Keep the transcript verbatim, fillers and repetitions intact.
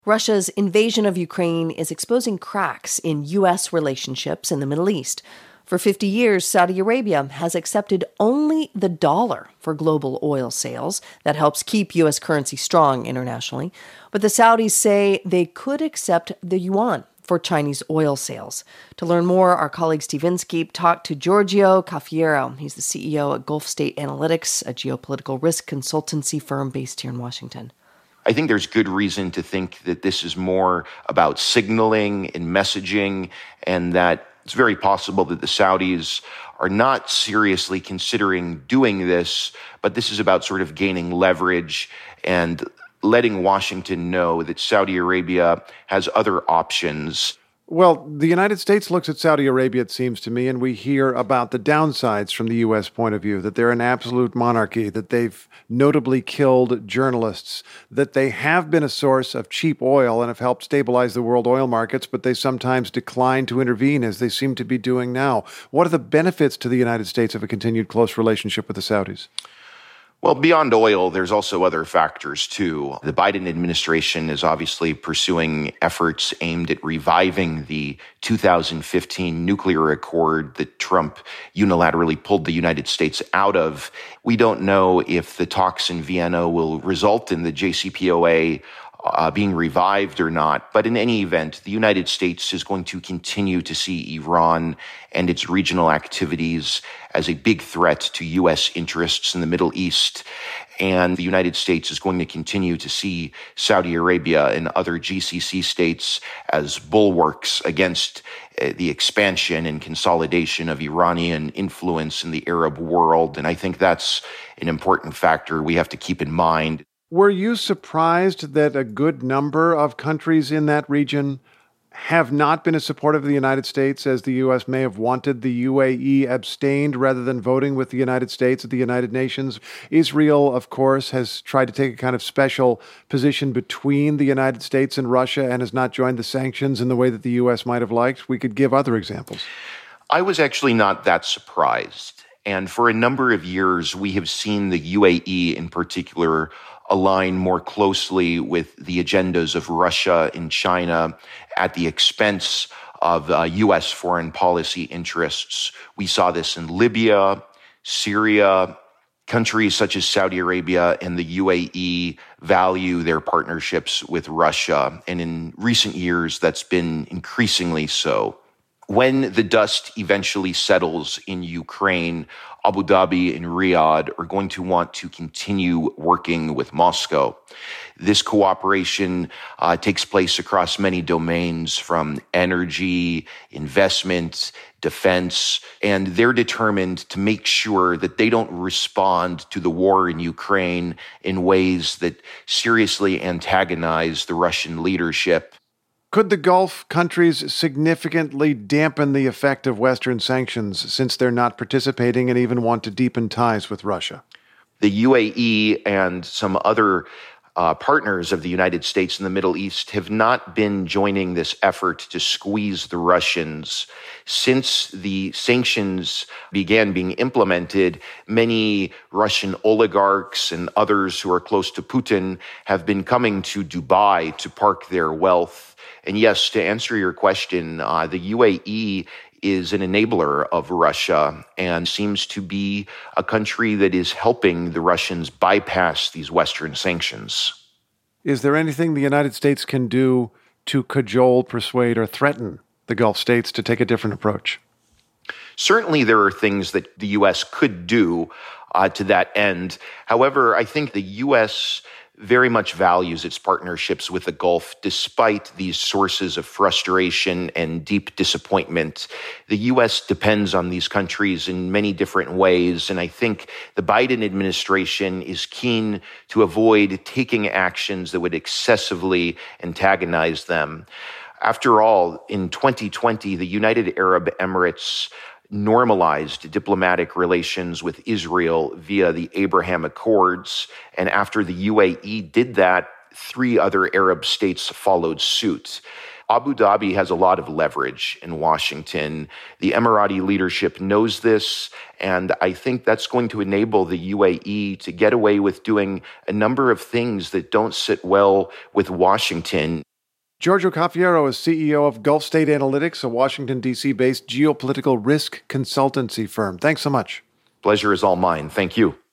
Russia's invasion of Ukraine is exposing cracks in U S relationships in the Middle East. For fifty years, Saudi Arabia has accepted only the dollar for global oil sales. That helps keep U S currency strong internationally. But the Saudis say they could accept the yuan for Chinese oil sales. To learn more, our colleague Steve Inskeep talked to Giorgio Cafiero. He's the C E O at Gulf State Analytics, a geopolitical risk consultancy firm based here in Washington. I think there's good reason to think that this is more about signaling and messaging, and that it's very possible that the Saudis are not seriously considering doing this, but this is about sort of gaining leverage and letting Washington know that Saudi Arabia has other options. Well, the United States looks at Saudi Arabia, it seems to me, and we hear about the downsides from the U S point of view, that they're an absolute monarchy, that they've notably killed journalists, that they have been a source of cheap oil and have helped stabilize the world oil markets, but they sometimes decline to intervene, as they seem to be doing now. What are the benefits to the United States of a continued close relationship with the Saudis? Well, beyond oil, there's also other factors, too. The Biden administration is obviously pursuing efforts aimed at reviving the two thousand fifteen nuclear accord that Trump unilaterally pulled the United States out of. We don't know if the talks in Vienna will result in the J C P O A Uh, being revived or not. But in any event, the United States is going to continue to see Iran and its regional activities as a big threat to U S interests in the Middle East. And the United States is going to continue to see Saudi Arabia and other G C C states as bulwarks against uh, the expansion and consolidation of Iranian influence in the Arab world. And I think that's an important factor we have to keep in mind. Were you surprised that a good number of countries in that region have not been as supportive of the United States as the U S may have wanted? The U A E abstained rather than voting with the United States at the United Nations. Israel, of course, has tried to take a kind of special position between the United States and Russia and has not joined the sanctions in the way that the U S might have liked. We could give other examples. I was actually not that surprised. And for a number of years, we have seen the U A E in particular align more closely with the agendas of Russia and China at the expense of uh, U S foreign policy interests. We saw this in Libya, Syria. Countries such as Saudi Arabia and the U A E value their partnerships with Russia. And in recent years, that's been increasingly so. When the dust eventually settles in Ukraine, Abu Dhabi and Riyadh are going to want to continue working with Moscow. This cooperation uh, takes place across many domains, from energy, investment, defense, and they're determined to make sure that they don't respond to the war in Ukraine in ways that seriously antagonize the Russian leadership. Could the Gulf countries significantly dampen the effect of Western sanctions, since they're not participating and even want to deepen ties with Russia? The U A E and some other uh, partners of the United States in the Middle East have not been joining this effort to squeeze the Russians. Since the sanctions began being implemented, many Russian oligarchs and others who are close to Putin have been coming to Dubai to park their wealth. And yes, to answer your question, uh, the U A E is an enabler of Russia and seems to be a country that is helping the Russians bypass these Western sanctions. Is there anything the United States can do to cajole, persuade, or threaten the Gulf states to take a different approach? Certainly there are things that the U S could do uh, to that end. However, I think the U S very much values its partnerships with the Gulf, despite these sources of frustration and deep disappointment. The U S depends on these countries in many different ways, and I think the Biden administration is keen to avoid taking actions that would excessively antagonize them. After all, in twenty twenty, the United Arab Emirates normalized diplomatic relations with Israel via the Abraham Accords. And after the U A E did that, three other Arab states followed suit. Abu Dhabi has a lot of leverage in Washington. The Emirati leadership knows this, and I think that's going to enable the U A E to get away with doing a number of things that don't sit well with Washington. Giorgio Cafiero is C E O of Gulf State Analytics, a Washington, D C-based geopolitical risk consultancy firm. Thanks so much. Pleasure is all mine. Thank you.